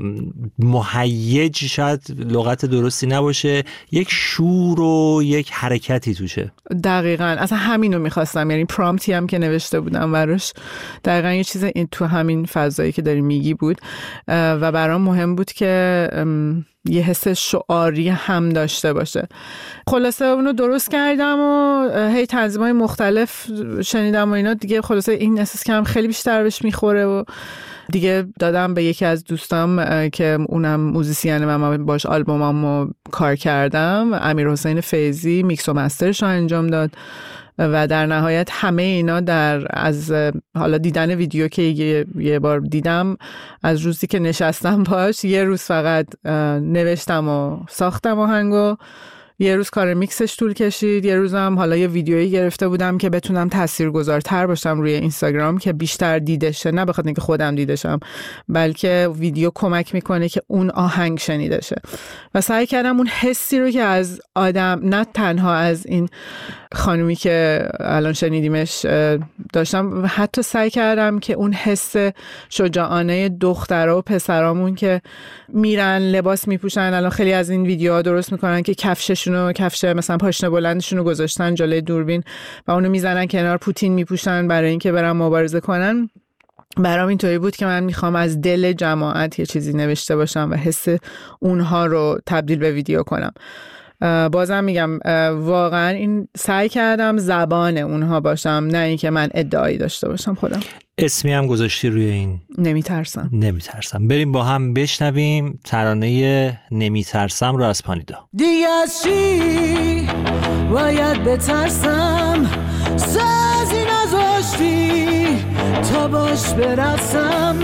D: مهیج شاید لغت درستی نباشه، یک شور و یک حرکتی توشه.
G: دقیقاً اصلا همینو میخواستم، یعنی پرامپتی هم که نوشته بودم براش دقیقاً یه چیز این تو همین فضایی که داری میگی بود و برام مهم بود که یه حس شعاری هم داشته باشه. خلاصه اونو درست کردم و هی تنظیم‌های مختلف شنیدم و اینا دیگه، خلاصه این احساس کردم خیلی بیشتر بهش میخوره و دیگه دادم به یکی از دوستام که اونم موزیسینه و من باش آلبومامو کار کردم، امیر حسین فیضی، میکس و مسترش رو انجام داد و در نهایت همه اینا در از حالا دیدن ویدیو که یه, یه بار دیدم، از روزی که نشستم باش یه روز فقط نوشتم و ساختم آهنگو، یه روز کار میکسش طول کشید، یه روزم حالا یه ویدیویی گرفته بودم که بتونم تاثیرگذارتر باشم روی اینستاگرام که بیشتر دیده شه، نه بخاطر اینکه خودم دیده شم بلکه ویدیو کمک میکنه که اون آهنگ شنیده شه. و سعی کردم اون حسی رو که از آدم، نه تنها از این خانومی که الان شنیدیمش داشتم، حتی سعی کردم که اون حس شجاعانه دخترها و پسرامون که میرن لباس میپوشن، الان خیلی از این ویدیوها درست میکنن که کفششونو کفش مثلا پاشنه بلندشونو گذاشتن جلوی دوربین و اونو میزنن کنار، پوتین میپوشن برای اینکه برن مبارزه کنن. برام اینطوری بود که من میخوام از دل جماعت یه چیزی نوشته باشم و حس اونها رو تبدیل به ویدیو کنم. بازم میگم واقعا این سعی کردم زبان اونها باشم، نه اینکه من ادعایی داشته باشم خودم.
D: اسمی هم گذاشتی روی این؟
G: نمیترسم.
D: نمیترسم. بریم با هم بشنویم ترانه نمیترسم رو از پانیدا.
C: دیگه از چی باید بترسم؟ سازی نذاشتی تا باش برسم،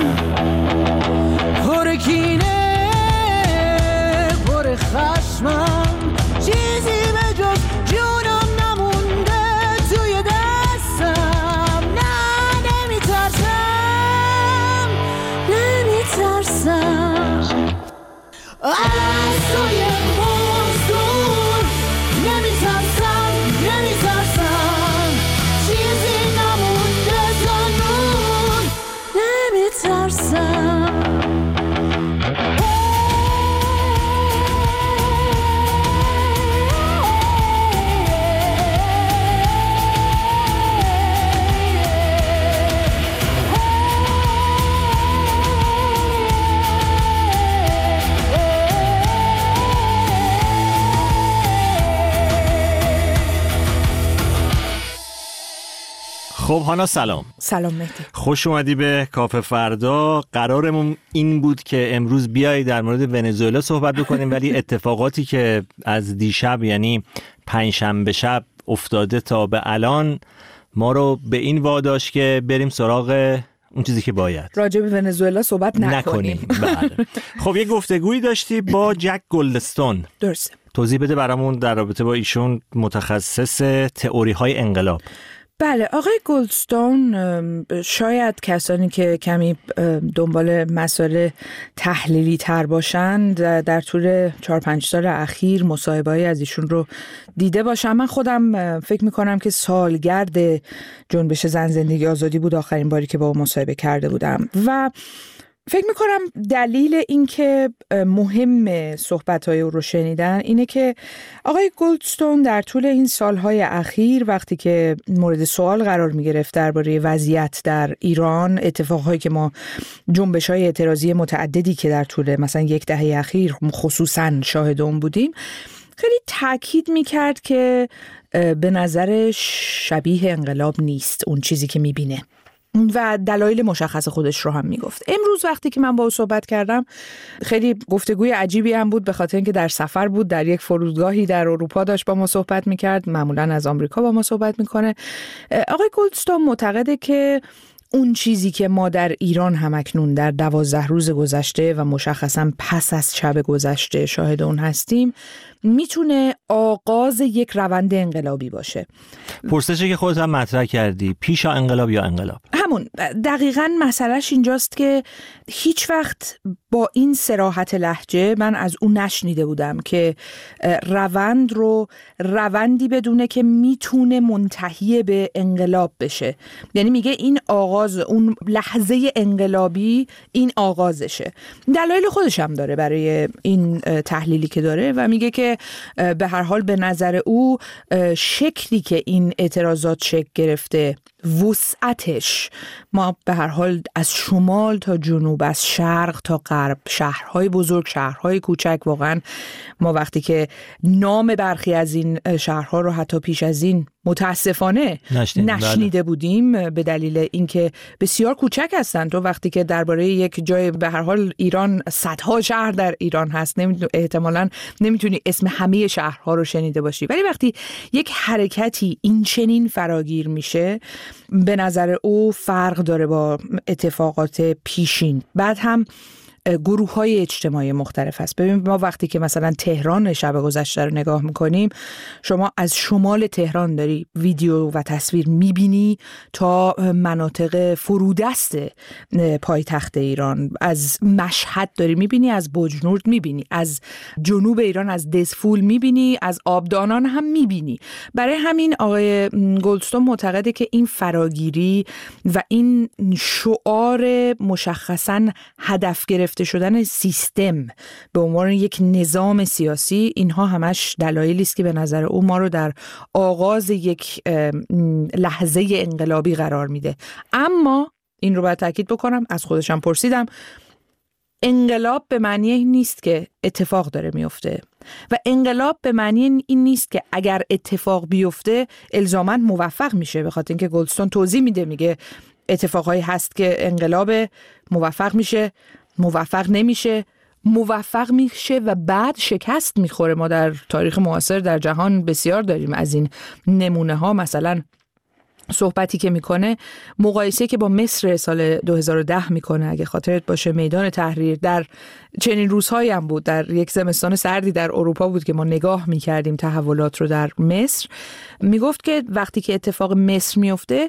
C: پر کینه پر خشمم، چیزی به جز جونم نمونده توی دستم. نه نمیترسم، نمیترسم از توی مزدور، نمیترسم، نمیترسم، چیزی نمونده تا نون، نمیترسم.
D: خب هانا سلام.
I: سلام مهدی.
D: خوش اومدی به کافه فردا. قرارمون این بود که امروز بیای در مورد ونزوئلا صحبت بکنیم ولی اتفاقاتی که از دیشب یعنی پنجشنبه شب افتاده تا به الان ما رو به این واداشت که بریم سراغ اون چیزی که باید
I: راجع به ونزوئلا صحبت نکنیم.
D: بله. خب یه گفتگویی داشتی با جک گلدستون.
I: درسته.
D: توضیح بده برامون در رابطه با ایشون، متخصص تئوری های انقلاب.
I: بله، آقای گلدستون شاید کسانی که کمی دنبال مسائل تحلیلی تر باشند در طول چهار پنج سال اخیر مصاحبه‌ای از ایشون رو دیده باشم. من خودم فکر میکنم که سالگرد جنبش زن زندگی آزادی بود آخرین باری که با او مصاحبه کرده بودم و فکر میکنم دلیل این که مهم صحبت‌های او رو شنیدن اینه که آقای گلدستون در طول این سالهای اخیر وقتی که مورد سوال قرار میگرفت درباره وضعیت در ایران، اتفاقهایی که ما جنبش‌های اعتراضی متعددی که در طول مثلا یک دهه اخیر خصوصاً شاهد اون بودیم، خیلی تاکید میکرد که به نظر شبیه انقلاب نیست اون چیزی که میبینه و دلایل مشخص خودش رو هم میگفت. امروز وقتی که من با او صحبت کردم خیلی گفتگوی عجیبی هم بود، به خاطر اینکه در سفر بود، در یک فرودگاهی در اروپا داشت با ما صحبت میکرد، معمولا از آمریکا با ما صحبت میکنه. آقای گلدستون معتقده که اون چیزی که ما در ایران همکنون در دوازده روز گذشته و مشخصا پس از شب گذشته شاهد اون هستیم میتونه آغاز یک روند انقلابی باشه.
D: پرسشی که خودت هم مطرح کردی، پیش انقلاب یا انقلاب؟
I: همون دقیقاً مسئلهش اینجاست که هیچ وقت با این صراحت لهجه من از اون نشنیده بودم که روند رو روندی بدونه که میتونه منتهی به انقلاب بشه. یعنی میگه این آغاز، اون لحظه انقلابی این آغازشه. دلایل خودش هم داره برای این تحلیلی که داره و میگه که به هر حال به نظر او شکلی که این اعتراضات شکل گرفته، وسعتش، ما به هر حال از شمال تا جنوب، از شرق تا غرب، شهرهای بزرگ، شهرهای کوچک، واقعا ما وقتی که نام برخی از این شهرها رو حتی پیش از این متاسفانه نشنیده بودیم به دلیل اینکه بسیار کوچک هستن. تو وقتی که درباره یک جای به هر حال ایران صدها شهر در ایران هست، نمیتونی احتمالاً نمیتونی اسم همه شهرها رو شنیده باشی، ولی وقتی یک حرکتی این چنین فراگیر میشه به نظر او فرق داره با اتفاقات پیشین. بعد هم گروه‌های اجتماعی مختلف است. ببین ما وقتی که مثلا تهران شب گذشته رو نگاه می‌کنیم، شما از شمال تهران داری ویدیو و تصویر می‌بینی تا مناطق فرودست پایتخت ایران، از مشهد داری می‌بینی، از بجنورد می‌بینی، از جنوب ایران از دزفول می‌بینی، از آبدانان هم می‌بینی. برای همین آقای گلدستون معتقده که این فراگیری و این شعار مشخصاً هدف گرفته شدن سیستم به عنوان یک نظام سیاسی، اینها همش دلایلی است که به نظر او ما رو در آغاز یک لحظه انقلابی قرار میده. اما این رو باید تاکید بکنم، از خودشم پرسیدم، انقلاب به معنی این نیست که اتفاق داره میفته و انقلاب به معنی این نیست که اگر اتفاق بیفته الزاماً موفق میشه. به خاطر اینکه گلدستون توضیح میده، میگه اتفاقایی هست که انقلاب موفق میشه، موفق نمیشه، موفق میشه و بعد شکست میخوره. ما در تاریخ معاصر در جهان بسیار داریم از این نمونه ها. مثلا صحبتی که میکنه، مقایسه که با مصر سال دو هزار و ده میکنه، اگه خاطرت باشه میدان تحریر در چنین روزهایی هم بود، در یک زمستان سردی در اروپا بود که ما نگاه میکردیم تحولات رو در مصر. میگفت که وقتی که اتفاق مصر میفته،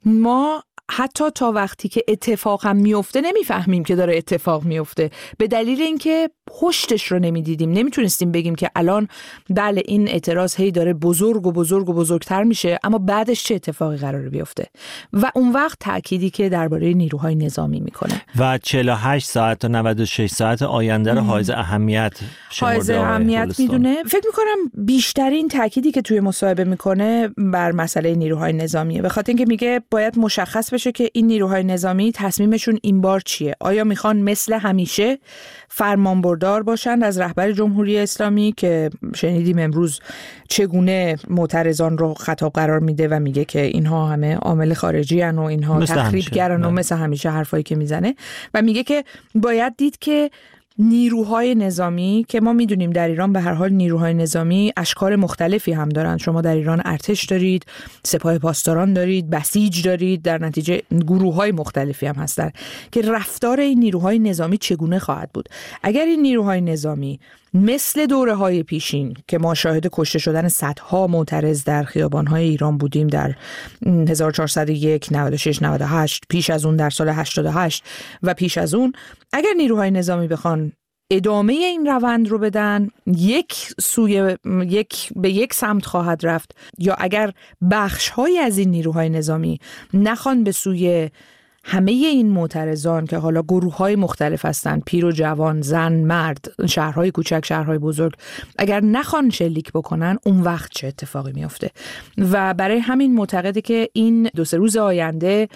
I: ما حتی تا وقتی که اتفاق هم میفته نمیفهمیم که داره اتفاق میفته، به دلیل اینکه پشتش رو نمیدیدیم. نمیتونستیم بگیم که الان بله این اعتراض هی داره بزرگ و بزرگ و بزرگتر میشه، اما بعدش چه اتفاقی قراره بیفته. و اون وقت تأکیدی که درباره نیروهای نظامی میکنه
D: و چهل و هشت ساعت تا نود و شش ساعت آینده رو حائز اهمیت
I: حائز اهمیت میدونه. فکر میکنم بیشترین تأکیدی که توی مصاحبه میکنه بر مسئله نیروهای نظامیه، به خاطر اینکه میگه باید مشخص بشه که این نیروهای نظامی تصمیمشون این بار چیه. آیا میخوان مثل همیشه فرمانبردار باشند از رهبر جمهوری اسلامی که شنیدیم امروز چگونه معترضان رو خطاب قرار میده و میگه که اینها همه عامل خارجی ان و اینها تخریبگرن و مثل همیشه حرفایی که میزنه، و میگه که باید دید که نیروهای نظامی که ما میدونیم در ایران به هر حال نیروهای نظامی اشکال مختلفی هم دارن. شما در ایران ارتش دارید، سپاه پاسداران دارید، بسیج دارید، در نتیجه گروه‌های مختلفی هم هستن که رفتار این نیروهای نظامی چگونه خواهد بود. اگر این نیروهای نظامی مثل دوره‌های پیشین که ما شاهد کشته شدن صدها معترض در خیابان‌های ایران بودیم در هزار و چهارصد و یک، نود و شش، نود و هشت، پیش از اون در سال هشتاد و هشت و پیش از اون، اگر نیروهای نظامی بخوان ادامه این روند رو بدن، یک سوی یک به یک سمت خواهد رفت، یا اگر بخش‌هایی از این نیروهای نظامی نخوان به سوی همه این معترضان که حالا گروه‌های مختلف هستند، پیر و جوان، زن، مرد، شهرهای کوچک، شهرهای بزرگ، اگر نخوان شلیک بکنن، اون وقت چه اتفاقی میفته؟ و برای همین معتقده که این دو سه روز آینده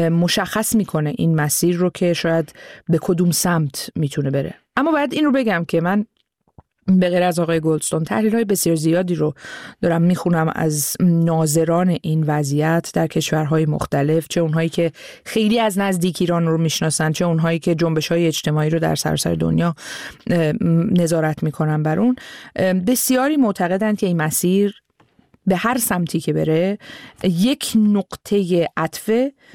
I: مشخص میکنه این مسیر رو که شاید به کدوم سمت میتونه بره. اما باید این رو بگم که من به غیر از آقای گلدستون تحلیل‌های بسیار زیادی رو دارم میخونم از ناظران این وضعیت در کشورهای مختلف، چه اونهایی که خیلی از نزدیک ایران رو میشناسن، چه اونهایی که جنبش‌های اجتماعی رو در سراسر دنیا نظارت میکنن بر اون. بسیاری معتقدند که این مسیر به هر سمتی که بره یک نقطه عطف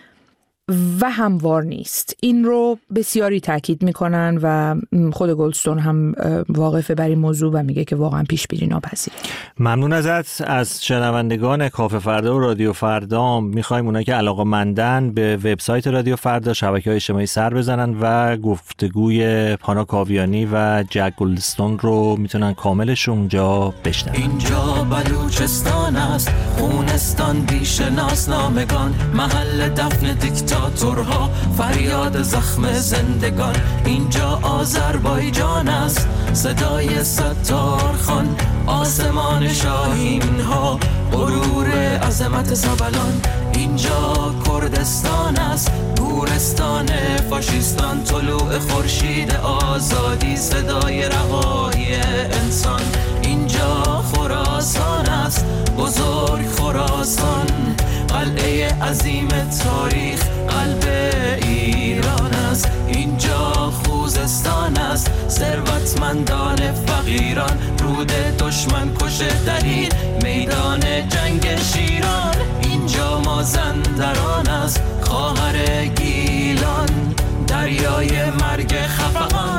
I: و هموار نیست. این رو بسیاری تاکید میکنن و خود گلدستون هم واقفه بر این موضوع و میگه که واقعا پیش بینی ناپذیره.
D: ممنون ازت. از شنوندگان کافه فردا و رادیو فردا میخوایم اونایی که علاقه‌مندن به وبسایت رادیو فردا، شبکه‌های اجتماعی سر بزنن و گفتگوی پانا کاویانی و جک گلدستون رو میتونن کاملش اونجا بشنون.
C: اینجا بلوچستان است، خونستان بیش ناسنامگان، محل دفن دیکتاتورها، فریاد زخم زندگان. اینجا آذربایجان است، صدای ستار خان، آسمان شاهین ها، غرور عظمت سبلان. اینجا کردستان است، گورستان فاشیستان، طلوع خورشید آزادی، صدای رهایی انسان. اینجا خراسان است، بزرگ خراسان، قلعه عظیم تاریخ، قلب ایران است. اینجا خوزستان است، ثروتمندان فقیران، رود دشمن کشه در این میدان جنگ شیران. اینجا مازندران است، خواهر گیلان، دریای مرگ خفقان.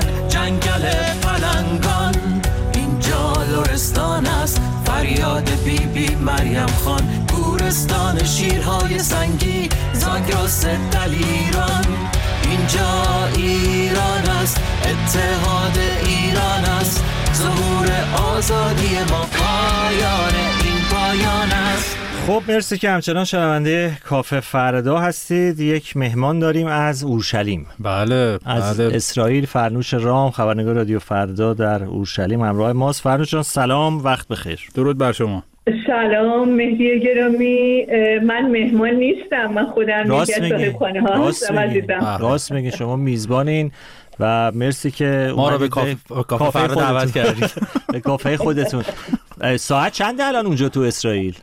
C: یاد بی بی مریم خان، گورستان شیرهای سنگی، زاگرس دلیران. اینجا ایران است، اتحاد ایران است، ظهور آزادی ما پایان این پایان است.
D: خب مرسی که همچنان شنونده کافه فردا هستید. یک مهمان داریم از اورشلیم.
E: بله
D: از
E: بله.
D: اسرائیل فرنوش رام، خبرنگار رادیو فردا در اورشلیم همراه ماست. فرنوش جان سلام، وقت بخیر.
E: درود بر شما.
J: سلام مهدی گرامی، من مهمان نیستم، من خودم یکی از صاحب خانه ها هستم.
D: راست میگی، شما میزبانین و مرسی که
E: ما رو به کافه, کافه فردا دعوت کردید.
D: به کافه خودتون. ساعت چنده الان اونجا تو اسرائیل؟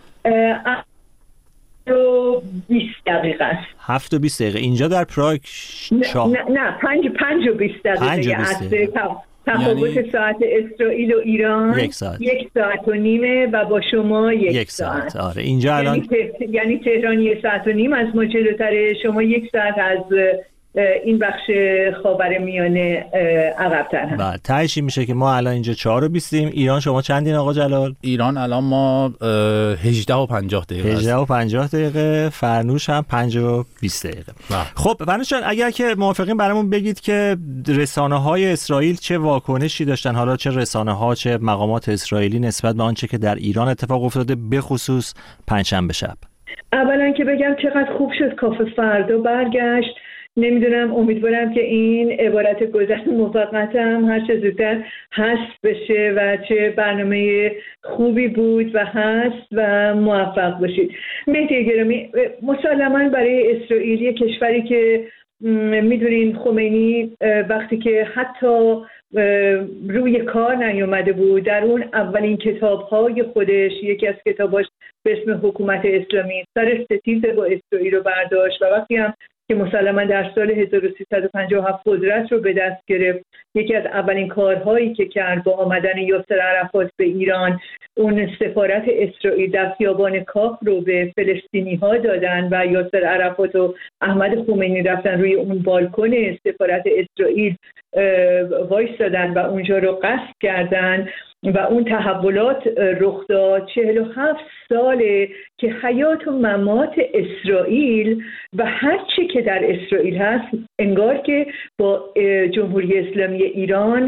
J: و بیست دقیقه است.
D: هفت و بیست دقیقه. اینجا در پراگ شاه
J: نه نه پنج پنج و بیست دقیقه است. تفاوت یعنی ساعت اسرائیل و ایران
D: یک ساعت
J: یک ساعت و نیمه و با شما یک,
D: یک
J: ساعت.
D: ساعت. آره اینجا الان
J: یعنی, ته... یعنی تهران یک ساعت و نیم از ما جلوتره، شما یک ساعت از این بخش خاورمیانه عقب‌تر هست.
D: بله تهش میشه که ما الان اینجا چهار و بیستیم. ایران شما چندین آقا جلال؟
E: ایران الان ما هجده و پنجاه دقیقه
D: هجده و پنجاه دقیقه. فرنوش هم پنج و بیست دقیقه. بله. خب فرنوش جان اگر که موافقین برامون بگید که رسانه‌های اسرائیل چه واکنشی داشتن، حالا چه رسانه‌ها چه مقامات اسرائیلی نسبت به آنچه که در ایران اتفاق افتاده، به خصوص پنجشنبه شب؟
J: اولا که بگم چقدر خوب شد کافه فردا برگشت. نمیدونم، امیدوارم که این عبارت گذشت موقتم هر چه زودتر حذف بشه و چه برنامه خوبی بود و هست و موفق باشید. مهدی گرامی، مسلماً برای اسرائیل، یک کشوری که میدونین خمینی وقتی که حتی روی کار نیومده بود، در اون اولین کتاب‌های خودش یکی از کتاباش به اسم حکومت اسلامی سر ستیز با اسرائیل رو برداشت و وقتی هم که مسلماً در سال هزار و سیصد و پنجاه و هفت قدرت رو به دست گرفت، یکی از اولین کارهایی که کرد با آمدن یاسر عرفات به ایران، اون سفارت اسرائیل در خیابان کاخ رو به فلسطینی‌ها دادن و یاسر عرفات و احمد خمینی رفتن روی اون بالکن سفارت اسرائیل وایسادن و اونجا رو غصب کردن و اون تحولات رخ داد. چهل و هفت ساله که حیات و ممات اسرائیل و هر چی که در اسرائیل هست انگار که با جمهوری اسلامی ایران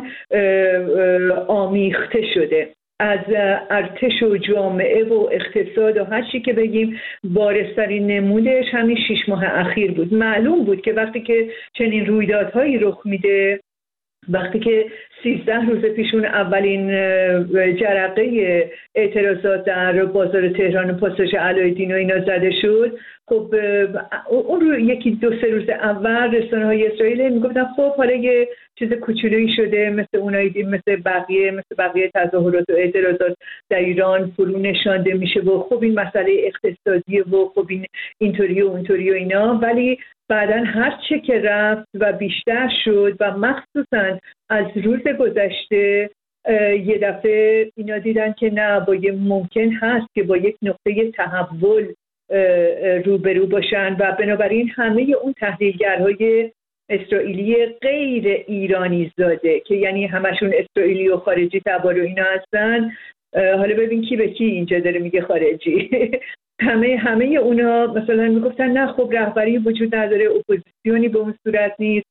J: آمیخته شده. از ارتش و جامعه و اقتصاد و هر چی که بگیم، بارزترین نمودش همین شش ماه اخیر بود. معلوم بود که وقتی که چنین رویدادهایی رخ میده، وقتی که سیزده روز پیشون اولین جرقه اعتراضات در بازار تهران و پاساژ علایالدین و اینا زده شد، خب اون رو یکی دو سه روز اول رسانه‌های اسرائیل میگفتن خب حالا یه چیز کوچولویی شده، مثل اونایی مثل بقیه مثل بقیه تظاهرات و اعتراضات در ایران فرو نشانده میشه و خب این مسئله اقتصادیه و خب این اینطوری و اونطوری و اینا. ولی بعداً هر چه که رفت و بیشتر شد و مخصوصاً از روز گذشته یه دفعه اینا دیدن که نه، با یه ممکن هست که با یک نقطه تحول روبرو باشن و بنابراین همه اون تحلیلگرهای اسرائیلی غیر ایرانی زاده که یعنی همشون اسرائیلی و خارجی تبار و اینا هستن، حالا ببین کی به کی اینجا داره میگه خارجی، همه همه اونا مثلا میگفتن نه خب رهبری وجود نداره، اپوزیسیونی به اون صورت نیست،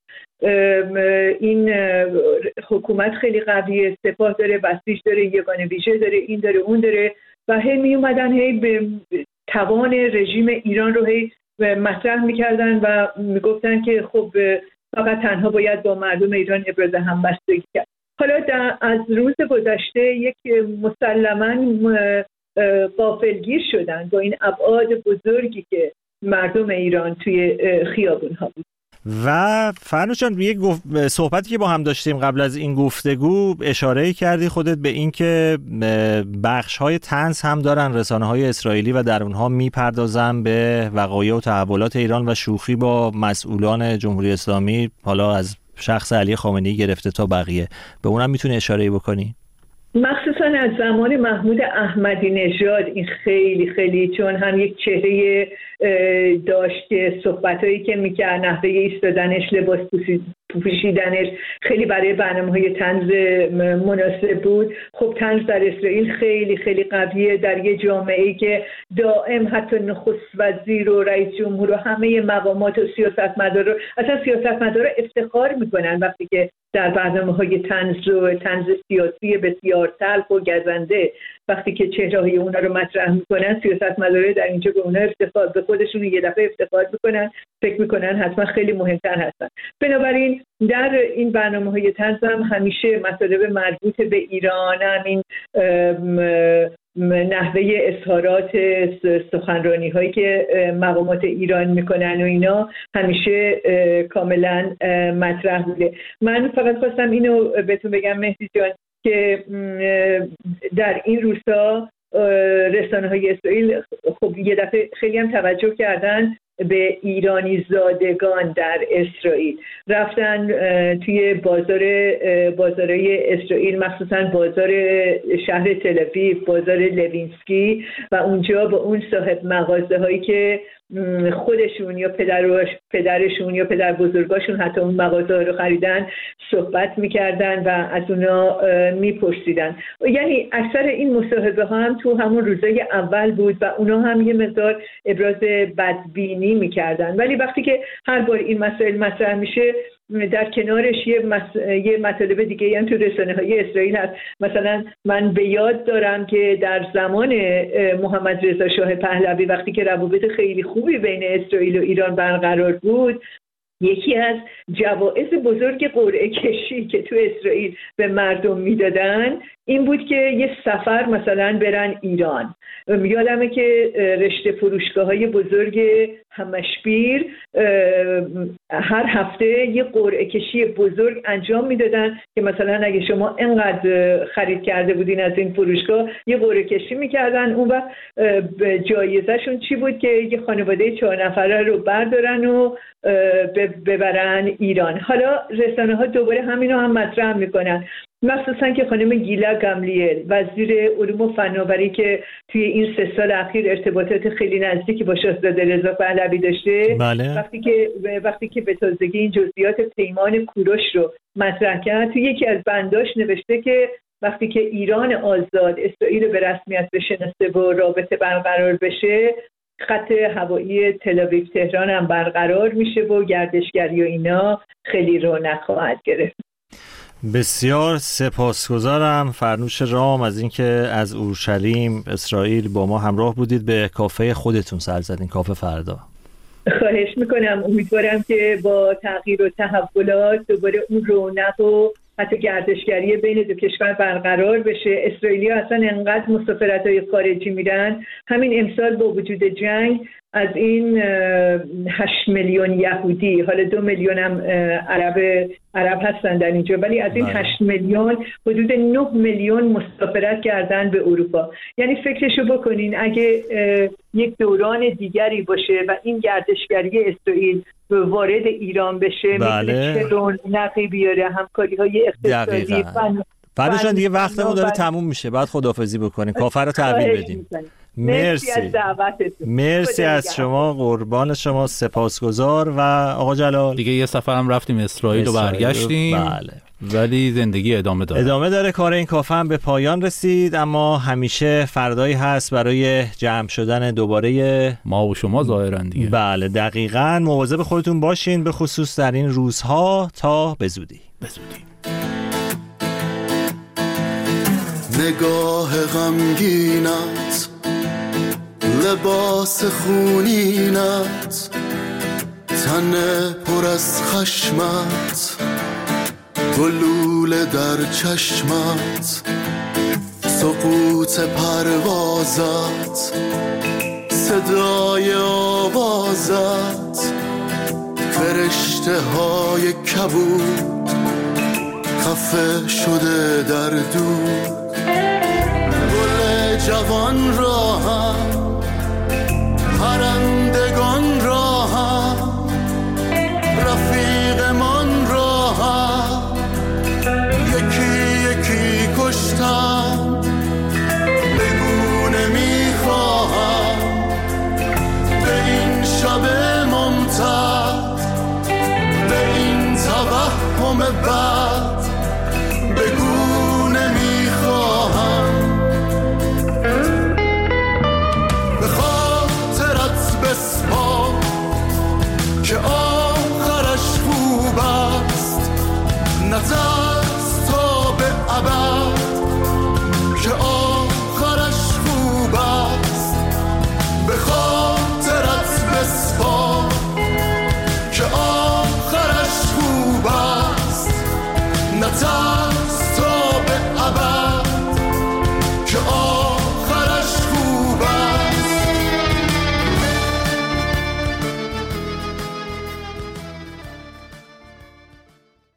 J: این حکومت خیلی قویه، سپاه داره، بسیج داره، یگان ویژه داره، این داره اون داره و هی می اومدن هی به توان رژیم ایران رو هی مطرح میکردن و میگفتن که خب فقط تنها باید با مردم ایران ابراز همبستگی کرد. حالا از روز گذشته یک مسلماً غافلگیر شدن با این ابعاد بزرگی که مردم ایران توی خیابون‌ها بود.
D: و فرنوش جان، یک گف... صحبتی که با هم داشتیم قبل از این گفتگو اشاره کردی خودت به این که بخش‌های طنز هم دارن رسانه‌های اسرائیلی و در اونها میپردازن به وقایع و تحولات ایران و شوخی با مسئولان جمهوری اسلامی، حالا از شخص علی خامنه‌ای گرفته تا بقیه. به اونم میتونی اشاره بکنی؟
J: مخصوصا از زمان محمود احمدی نژاد این خیلی خیلی، چون هم یک چهره داشت که صحبتایی که میکرد، نحوه ایستادنش، لباس پوشیدنش خیلی برای برنامه‌های طنز مناسب بود. خب طنز در اسرائیل خیلی خیلی قویه، در یه جامعه‌ای که دائم حتی نخست وزیر و رئیس جمهور و همه مقامات و سیاستمدارا، اصلا سیاستمدارا افتخار میکنن وقتی که در برنامه‌های طنز و طنز سیاسی بسیار تلخ و گزنده وقتی که چهره‌های اونا رو مطرح میکنن، سیاستمدارا در اینجا به اونا افتخار، به خودشون یه دفعه افتخار میکنن، فکر میکنن حتما خیلی مهمتر هستن. بنابراین در این برنامه‌های طنز هم همیشه مطالب مربوط به ایران، همین نحوه اظهارات سخنرانی هایی که مقامات ایران میکنن و اینا همیشه کاملا مطرح بوده. من فقط خواستم اینو بهتون بگم مهدی جان که در این روزها رسانه های اسرائیل خب یه دفعه خیلی هم توجه کردن به ایرانی زادگان در اسرائیل، رفتن توی بازار بازارهای اسرائیل، مخصوصا بازار شهر تل اویو، بازار لوینسکی، و اونجا با اون صاحب مغازه هایی که خودشون یا پدر پدرشون یا پدر بزرگاشون حتی اون مغازه ها رو خریدن صحبت میکردن و از اونا میپرسیدن. یعنی اکثر این مصاحبه ها هم تو همون روزای اول بود و اونا هم یه مقدار ابراز بدبینی میکردن، ولی وقتی که هر بار این مسائل مطرح میشه در کنارش یه, مس... یه مطالب دیگه هم تو رسانه های اسرائیل هست. مثلا من به یاد دارم که در زمان محمد رضا شاه پهلوی وقتی که روابط خیلی خوبی بین اسرائیل و ایران برقرار بود، یکی از جوایز بزرگ قرعه کشی که تو اسرائیل به مردم میدادن این بود که یه سفر مثلا برن ایران. یادمه که رشته فروشگاه های بزرگ همشبیر هر هفته یه قرعه کشی بزرگ انجام میدادن که مثلا اگه شما انقدر خرید کرده بودین از این فروشگاه یه قرعه کشی میکردن، اون وقت جایزهشون چی بود که یه خانواده چهار نفره رو بردارن و ببرن ایران. حالا رسانه ها دوباره همینو هم مطرح میکنن، مخصوصا که خانم گیلا گملیل وزیر علوم و فناوری که توی این سه سال اخیر ارتباطات خیلی نزدیکی با شاهزاده رضا پهلوی داشته،
D: بله.
J: وقتی که وقتی که به تازگی این جزئیات پیمان کوروش رو مطرح کرد، توی یکی از بنداش نوشته که وقتی که ایران آزاد اسرائیل به رسمیت بشناسه و رابطه برقرار بشه، خط هوایی تل اویو تهران هم برقرار میشه و گردشگری و اینا خیلی رونق خواهد گرفت.
D: بسیار سپاسگزارم فرنوش رام از اینکه از اورشلیم اسرائیل با ما همراه بودید. به کافه خودتون سر زدین، کافه فردا.
J: خواهش میکنم، امیدوارم که با تغییر و تحولات دوباره اون رونق و حتی گردشگری بین دو کشور برقرار بشه. اسرائیلی ها اصلا انقدر مسافرت‌های خارجی میرن، همین امسال با وجود جنگ از این هشت میلیون یهودی، حالا دو میلیون هم عرب عرب هستن در اینجا، ولی از این هشت میلیون حدود نه میلیون مسافرت کردن به اروپا. یعنی فکرشو بکنین اگه یک دوران دیگری باشه و این گردشگری اسرائیل وارد ایران بشه،
D: بله.
J: میتونه چه رونقی بیاره، همکاری های اقتصادی.
D: فرنوشان دیگه وقتمون داره تموم میشه، بعد خداحافظی بکنیم، کافه رو تحویل بدیم. مرسی
J: از دعوتتون.
D: مرسی از شما، قربان شما، سپاسگزار. و آقا جلال
E: دیگه یه سفرم رفتیم اسرائیل و برگشتیم.
D: بله.
E: ولی زندگی ادامه داره.
D: ادامه داره. کار این کافه هم به پایان رسید، اما همیشه فردایی هست برای جمع شدن دوباره
E: ما و شما ظاهرا دیگه.
D: بله دقیقاً. مواظب خودتون باشین، به خصوص در این روزها. تا به زودی.
E: به زودی.
K: نگاه غمگینت، لباس خونینت، تن پر از خشمت، گلوله در چشمت، سقوط پروازت، صدای آوازت، فرشته های کبود خفه شده در دود. گل جوان را هم پرندگان را هم رفیقمان را هم یکی یکی کشتم. بگو نمیخواهم به این شب ممتد، به این توهم نام بر